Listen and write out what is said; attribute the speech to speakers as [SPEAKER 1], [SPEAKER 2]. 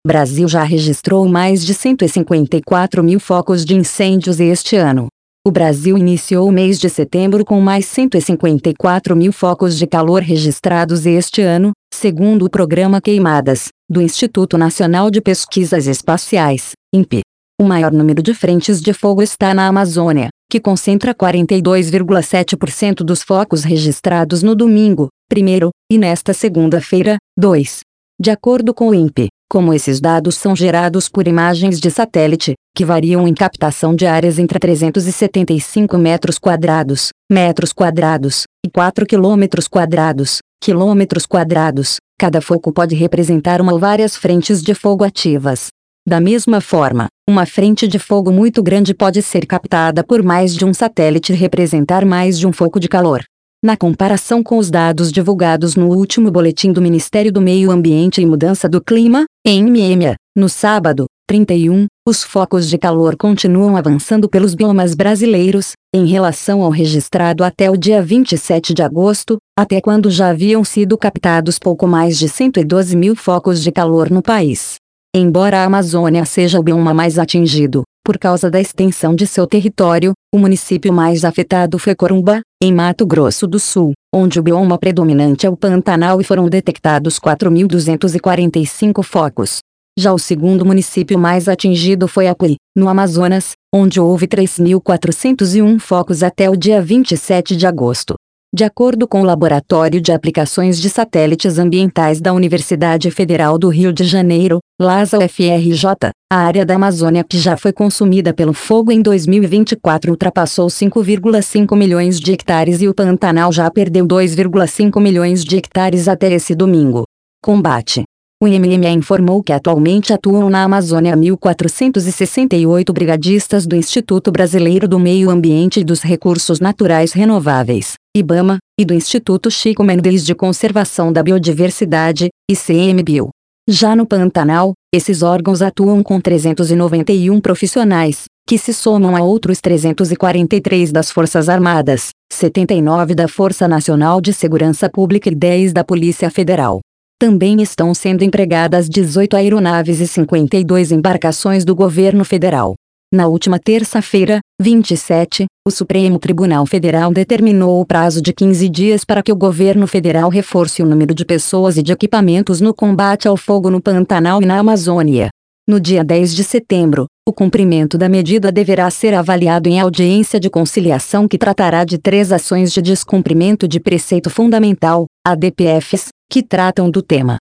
[SPEAKER 1] Brasil já registrou mais de 154 mil focos de incêndios este ano. O Brasil iniciou o mês de setembro com mais 154 mil focos de calor registrados este ano, segundo o programa Queimadas, do Instituto Nacional de Pesquisas Espaciais, INPE. O maior número de frentes de fogo está na Amazônia, que concentra 42,7% dos focos registrados no domingo, 1º, e nesta segunda-feira, 2. De acordo com o INPE, como esses dados são gerados por imagens de satélite, que variam em captação de áreas entre 375 metros quadrados, e 4 quilômetros quadrados, cada foco pode representar uma ou várias frentes de fogo ativas. Da mesma forma, uma frente de fogo muito grande pode ser captada por mais de um satélite e representar mais de um foco de calor. Na comparação com os dados divulgados no último boletim do Ministério do Meio Ambiente e Mudança do Clima, (MMA), no sábado, 31, os focos de calor continuam avançando pelos biomas brasileiros, em relação ao registrado até o dia 27 de agosto, até quando já haviam sido captados pouco mais de 112 mil focos de calor no país. Embora a Amazônia seja o bioma mais atingido, por causa da extensão de seu território, o município mais afetado foi Corumbá, em Mato Grosso do Sul, onde o bioma predominante é o Pantanal e foram detectados 4.245 focos. Já o segundo município mais atingido foi Apuí, no Amazonas, onde houve 3.401 focos até o dia 27 de agosto. De acordo com o Laboratório de Aplicações de Satélites Ambientais da Universidade Federal do Rio de Janeiro, LASA-UFRJ, a área da Amazônia que já foi consumida pelo fogo em 2024 ultrapassou 5,5 milhões de hectares e o Pantanal já perdeu 2,5 milhões de hectares até esse domingo. Combate. O IMMA informou que atualmente atuam na Amazônia 1.468 brigadistas do Instituto Brasileiro do Meio Ambiente e dos Recursos Naturais Renováveis, IBAMA, e do Instituto Chico Mendes de Conservação da Biodiversidade, ICMBio. Já no Pantanal, esses órgãos atuam com 391 profissionais, que se somam a outros 343 das Forças Armadas, 79 da Força Nacional de Segurança Pública e 10 da Polícia Federal. Também estão sendo empregadas 18 aeronaves e 52 embarcações do governo federal. Na última terça-feira, 27, o Supremo Tribunal Federal determinou o prazo de 15 dias para que o governo federal reforce o número de pessoas e de equipamentos no combate ao fogo no Pantanal e na Amazônia. No dia 10 de setembro, o cumprimento da medida deverá ser avaliado em audiência de conciliação que tratará de 3 ações de descumprimento de preceito fundamental, ADPFs, que tratam do tema.